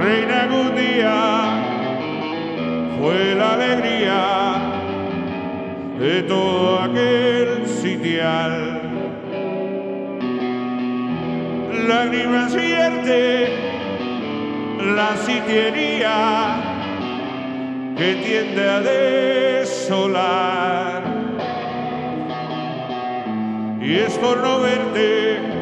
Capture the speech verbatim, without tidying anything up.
reina que un día fue la alegría de todo aquel sitial. Lágrimas vierte la sitiería que tiende a desolar, y es por no verte